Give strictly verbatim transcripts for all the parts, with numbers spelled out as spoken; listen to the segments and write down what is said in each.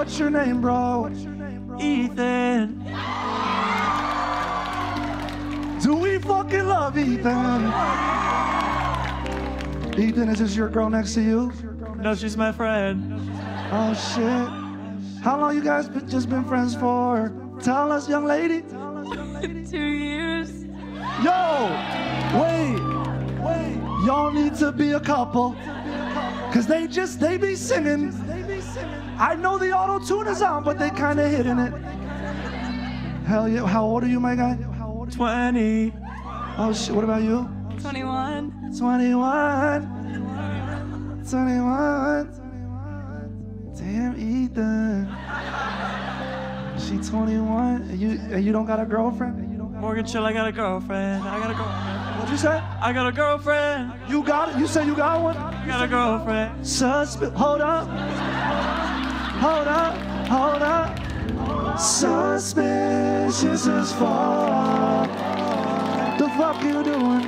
What's your name, bro? Ethan. Do we fucking love Ethan? Ethan, is this your girl next to you? No, she's my friend. Oh shit. How long you guys been, just been friends for? Tell us, young lady. Two years. Yo, wait, wait. Y'all need to be a couple. Cause they just, they be singing. I know the auto-tune is on, but they kinda hitting it. Hell yeah, how old are you, my guy? twenty. Oh shit, what about you? twenty-one. twenty-one. twenty-one. Damn, Ethan. She twenty-one, and you, and you don't got a girlfriend? Morgan Chill, I got a girlfriend. I got a girlfriend. What'd you say? I got a girlfriend. You got it? You said you got one? I got a girlfriend. Suspe- hold up. Hold up. Hold up. Suspicious as fuck. The fuck you doing?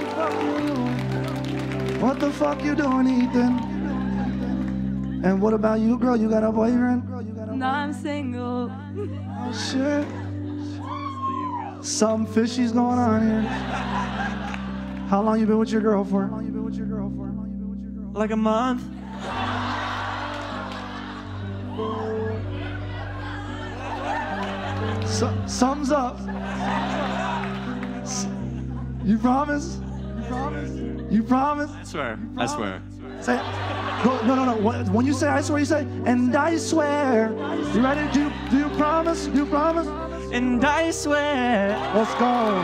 What the fuck you doing, Ethan? And what about you, girl? You got a boyfriend? No, I'm single. Oh shit. Something fishy's going on here. How long you been with your girl for? Like a month. So, something's up. You promise? You promise? You promise? I swear. I swear. Say, no, no, no, no. When you say I swear, you say, and I swear. You ready? Do you, do you promise? Do you promise? And I swear. Let's go.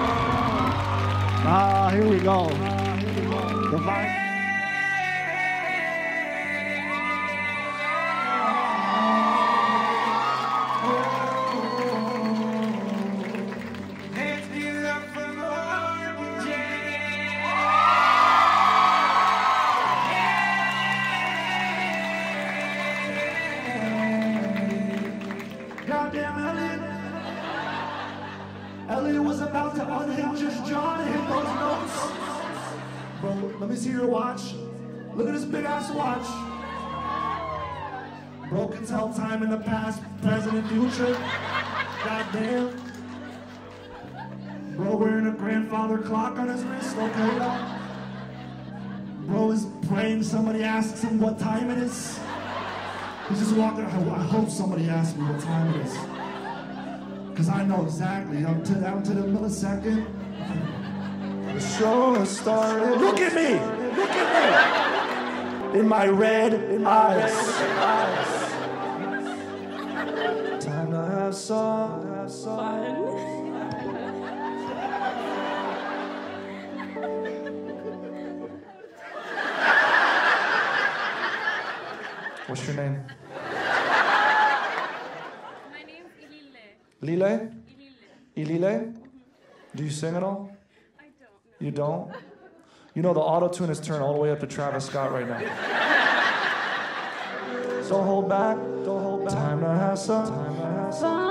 Ah, here we go. The vibe. Goddamn Elliot. Elliot was about to unhinge his jaw to hit those notes. Bro, let me see your watch. Look at this big ass watch. Bro can tell time in the past, present, and future. Goddamn. Bro wearing a grandfather clock on his wrist, okay. Bro is praying somebody asks him what time it is. He's just walking, I hope somebody asks me what time it is. Cause I know exactly, down to, down to the millisecond. The show has started. Look at me, look at me. In my red eyes. Time to have some, have some. What's your name? My name's Ilile. Lile? Ilile. Ilile? Do you sing at all? I don't know. You don't? You know the auto-tune is turned all the way up to Travis Scott right now. Don't hold back, don't hold back. Time to have some, time to have some.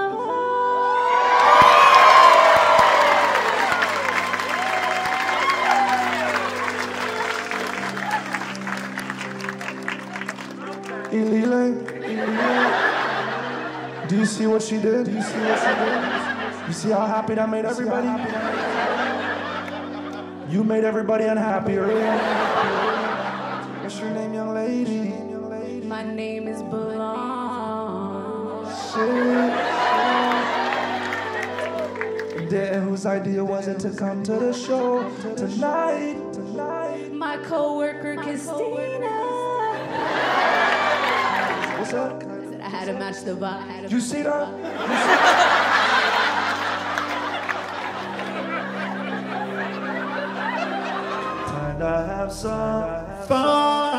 Ilile, Ilile. Do you see what she did? Do you see what she did? You see how happy that made everybody? You made everybody unhappy earlier. What's your name, young lady? My name is Blanche. Shit. Damn, whose idea was it to come to the show tonight? Tonight. My coworker Christina. What's up? I said I had to match the vibe. Did you see that? Time to have some fun.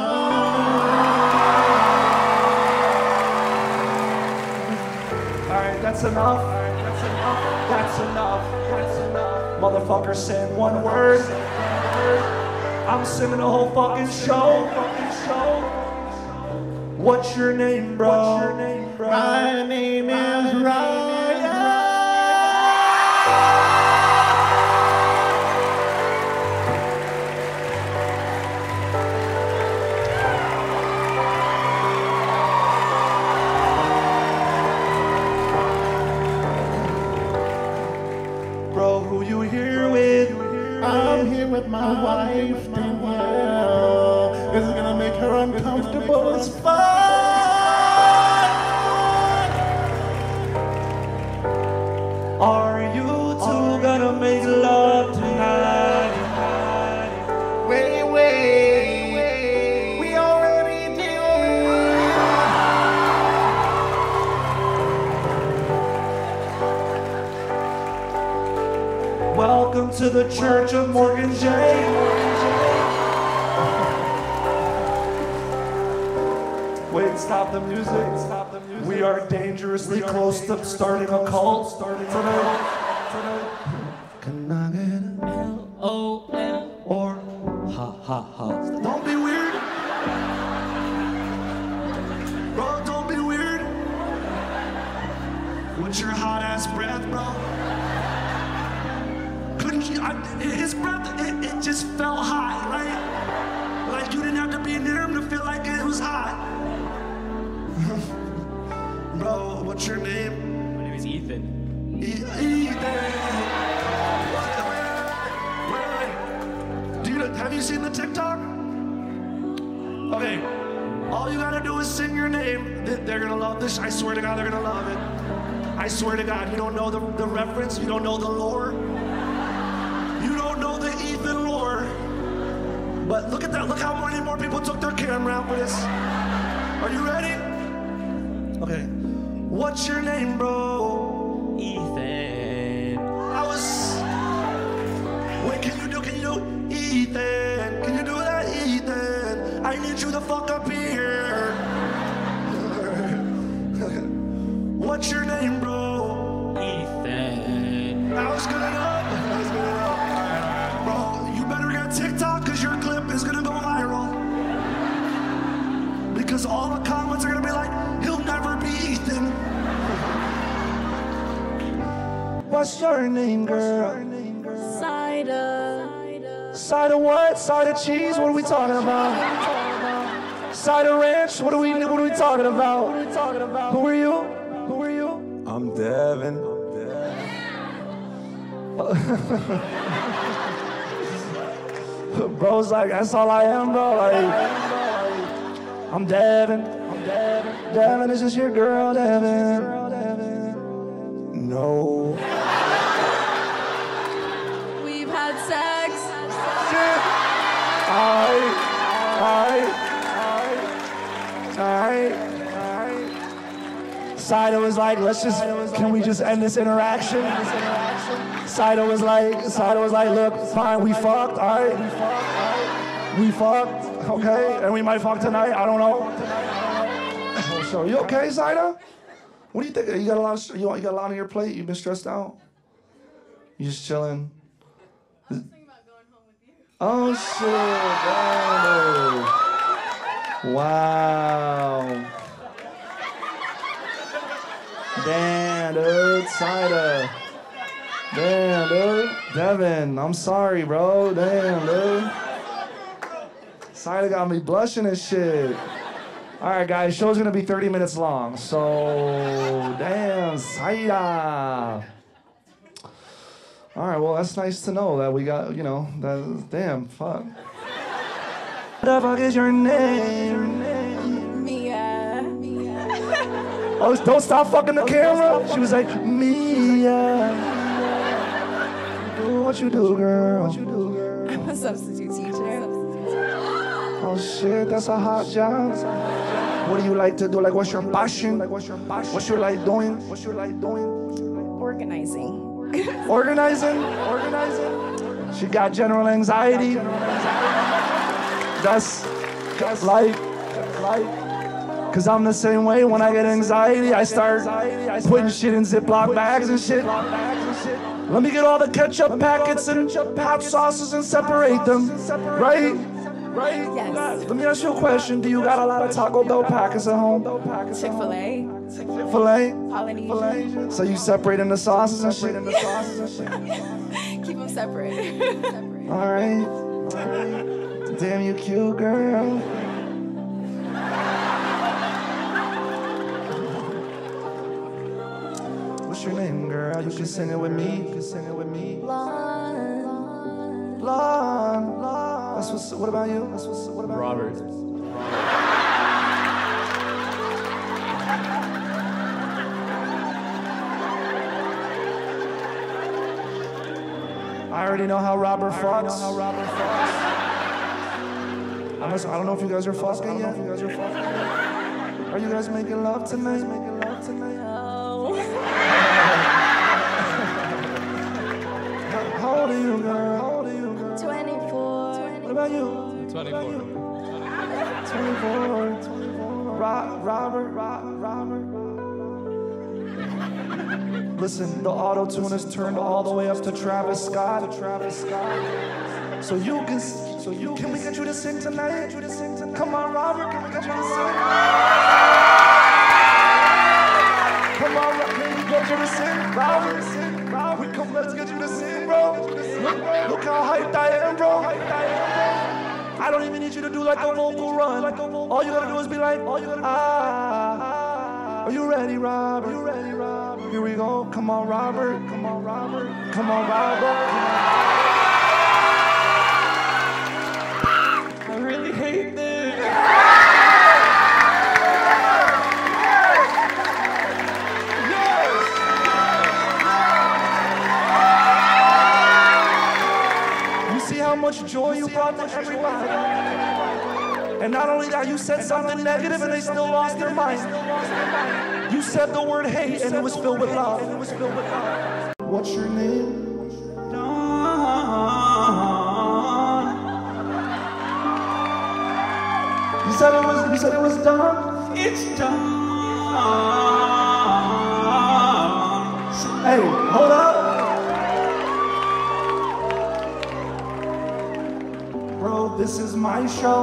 Alright, that's enough. That's enough. That's enough. That's enough. Motherfucker said one word. I'm singing the whole fucking show. Fucking show. What's your name, bro? What's your name, bro? My name is Ryan. with my wife, Danielle. It's gonna make her uncomfortable as fuck. Are you two gonna make love tonight? Wait, wait, we already did. Welcome to the Church of Morgan J. Wait, stop the music. Stop the music. We are dangerously close to starting a cult. Starting tonight. Can I get an L O L or ha ha ha. Don't be weird. Bro, don't be weird. With your hot ass breath, bro. Couldn't you, I, his breath, it, it just felt hot, right? Like you didn't have to be near him to feel like it was hot. Bro, what's your name? My name is Ethan. E- Ethan. Wait, wait, wait. Do you, have you seen the TikTok? Okay, all you gotta do is sing your name. They- They're gonna love this. I swear to God, they're gonna love it. I swear to God, you don't know the, the reference, you don't know the lore. You don't know the Ethan lore. But look at that, look how many more people took their camera out for this. Are you ready? Okay. What's your name, bro? Ethan. I was. Wait, can you do, can you do? Ethan. Can you do that, Ethan? I need you to fuck up here. What's your name, bro? Ethan. That was good enough. That was good enough. Bro, you better get TikTok because your clip is gonna go viral. Because all the comments are gonna be like, he'll never be Ethan. What's your name, girl? Cider. Side of what? Side of cheese? What are we talking about? Side of ranch? What are we? What are we talking about? What are we talking about? Who are you? Who are you? I'm Devin. Bro's like, that's all I am, bro. Like, I'm Devin. I'm Devin. Devin, is this your girl, Devin? No. We've had sex. Alright, alright, alright, alright. Sido was like, let's just, can we just end this interaction? Sido was like, Sido was like, look, fine, we fucked, alright? We fucked, okay? And we might fuck tonight, I don't know. So, you okay, Sido? What do you think? You got a lot of, you, you got a lot on your plate? You been stressed out? You just chilling? Oh shit, wow. Wow. Damn, dude, Cider. Damn, dude. Devin, I'm sorry, bro. Damn, dude. Cider got me blushing and shit. All right, guys, show's gonna be thirty minutes long, so damn, Cider. All right, well, that's nice to know that we got, you know, that, damn, fuck. What the fuck is your name? Mia. Mia. Oh, don't stop fucking the camera. She was like, Mia. Do what you do, girl. What you do, girl. I'm a substitute teacher. Oh shit, that's a hot job. What do you like to do? Like, what's your passion? Like, what's your passion? What you like doing? What you like doing? Organizing. Organizing, organizing. She got general anxiety. That's, that's like, like. Cause I'm the same way. When I get anxiety, I start putting shit in Ziploc bags and shit. Let me get all the ketchup packets and hot sauces and separate them, right? Right? Yes. Let me ask you a question. Do you got a lot of Taco Bell packets at home? Chick-fil-A. Filet? Polynesian. So you separating the sauces and shit? Keep them separate. All right. All right. Damn, you cute, girl. What's your name, girl? You can sing it with me. You can sing it with me. Blonde. Lon, Lon. That's what's, what about you? That's what's, what about Robert. you? I already know how Robert fucks. I know how Robert fucks. I don't know if you guys are fucking yet. You guys are fucking yet. Are you guys making love tonight? Making love tonight? No. How old are you, girl? How old are you, girl? twenty-four. What about you? twenty-four. twenty-four. Ro- Robert, Ro- Robert. Listen, the auto-tune is turned all the way up to Travis Scott. To Travis Scott. So you can, so you can we get you to sing tonight? You to sing tonight? Come on, Robert, can we get you to sing? Come on, Robert, can we get you to sing? Robert, sing, Robert, come, let's get you to sing, bro. Look, look how hyped I am, bro. Hyped I am, bro. I don't even need you to do like a vocal run. All you gotta do is be like, all you gotta do. Ah, are you ready, Robert? Are you ready, Robert? Here we go. Come on, Robert. Come on, Robert. Come on, Robert. Come on. I really hate this. You see how much joy you brought to everybody? And not only that, you said something negative and they still lost their mind. You said the word hate and it was filled with love. What's your name? You said it was, you said it was Don? It's done. Hey, hold up. Bro, this is my show.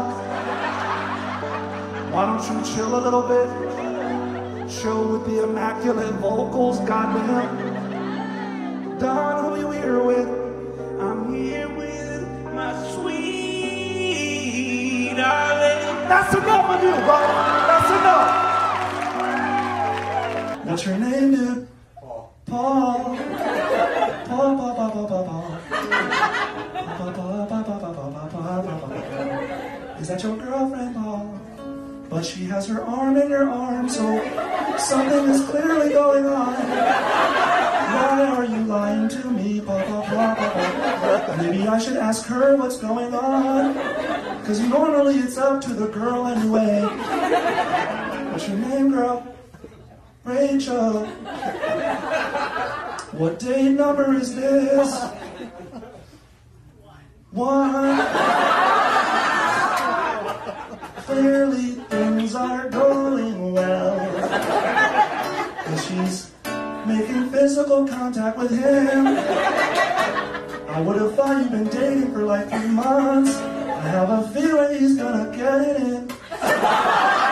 Why don't you chill a little bit? Chill with the immaculate vocals, goddamn. Don, who you here with? I'm here with my sweet darling. That's enough of you, bro. That's enough. What's your name, dude? Paul. Paul. Paul, Paul, Paul, Paul, Paul, Paul. Paul, Paul, Paul, Paul, Paul, Paul, Paul, Paul, Paul. Is that your girlfriend, Paul? But she has her arm in your arm, so something is clearly going on. Why are you lying to me? Paul, Paul, Paul, Paul, Paul. Maybe I should ask her what's going on. Cause normally it's up to the girl anyway. What's your name, girl? Rachel. What date number is this? One. Clearly things are going well. Cause she's making physical contact with him. I would have thought you've been dating for like three months. I have a feeling he's gonna get it in.